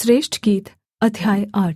श्रेष्ठ गीत अध्याय 8।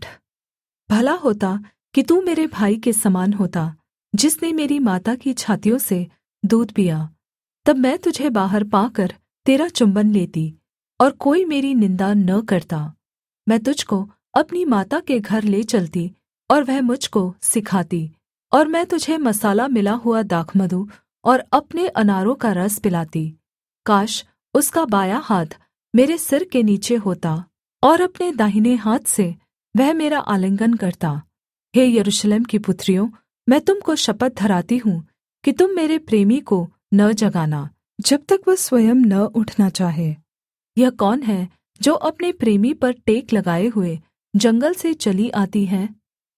भला होता कि तू मेरे भाई के समान होता, जिसने मेरी माता की छातियों से दूध पिया। तब मैं तुझे बाहर पाकर तेरा चुम्बन लेती और कोई मेरी निन्दा न करता। मैं तुझको अपनी माता के घर ले चलती और वह मुझको सिखाती, और मैं तुझे मसाला मिला हुआ दाखमधु और अपने अनारों का रस पिलाती। काश उसका बायाँ हाथ मेरे सिर के नीचे होता और अपने दाहिने हाथ से वह मेरा आलिंगन करता। हे यरूशलेम की पुत्रियों, मैं तुम को शपथ धराती हूँ कि तुम मेरे प्रेमी को न जगाना, जब तक वह स्वयं न उठना चाहे। यह कौन है जो अपने प्रेमी पर टेक लगाए हुए जंगल से चली आती है?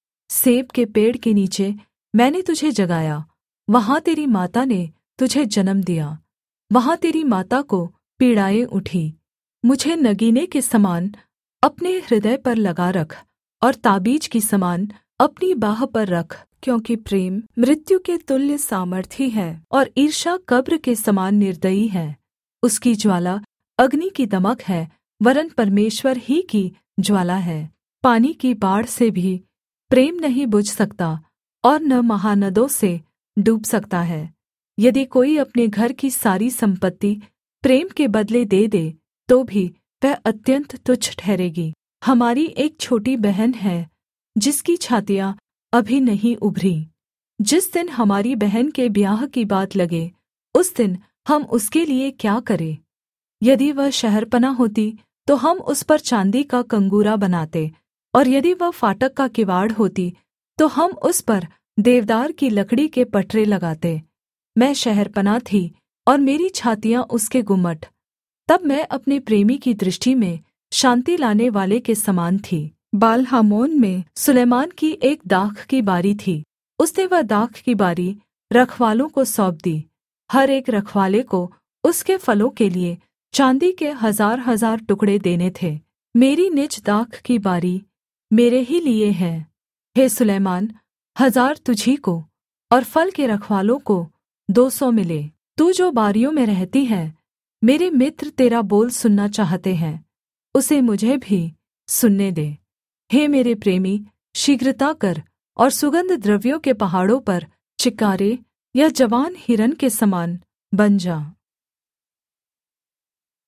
सेब के पेड़ के नीचे मैंने तुझे जगाया, वहाँ तेरी माता ने तुझे जन्म दिया। वहाँ तेरी माता को पीड़ाएँ उठी। मुझे नगीने के समान अपने हृदय पर लगा रख और ताबीज की समान अपनी बाह पर रख, क्योंकि प्रेम मृत्यु के तुल्य सामर्थी है और ईर्ष्या कब्र के समान निर्दयी है। उसकी ज्वाला अग्नि की दमक है, वरन् परमेश्वर ही की ज्वाला है। पानी की बाढ़ से भी प्रेम नहीं बुझ सकता और न महानदों से डूब सकता है। यदि कोई अपने घर की सारी सम्पत्ति प्रेम के बदले दे दे, तो भी वह अत्यन्त तुच्छ ठहरेगी। हमारी एक छोटी बहन है, जिसकी छातियाँ अभी नहीं उभरी। जिस दिन हमारी बहन के ब्याह की बात लगे, उस दिन हम उसके लिए क्या करें? यदि वह शहरपनाह होती तो हम उस पर चाँदी का कंगूरा बनाते, और यदि वह फाटक का किवाड़ होती तो हम उस पर देवदार की लकड़ी के पटरे लगाते। मैं शहरपनाह थी और मेरी छातियाँ उसके गुम्मट। तब मैं अपने प्रेमी की दृष्टि में शान्ति लाने वाले के समान थी। बाल-हामोन में सुलैमान की एक दाख की बारी थी। उसने वह दाख की बारी रखवालों को सौंप दी। हर एक रखवाले को उसके फलों के लिए चाँदी के 1000-1000 टुकड़े देने थे। मेरी निज दाख की बारी मेरे ही लिए है। हे सुलैमान, 1000 तुझी को और फल के रखवालों को 200 मिले। तू जो बारियों में रहती है, मेरे मित्र तेरा बोल सुनना चाहते हैं, उसे मुझे भी सुनने दे। हे मेरे प्रेमी, शीघ्रता कर और सुगन्ध द्रव्यों के पहाड़ों पर चिकारे या जवान हिरन के समान बन जा।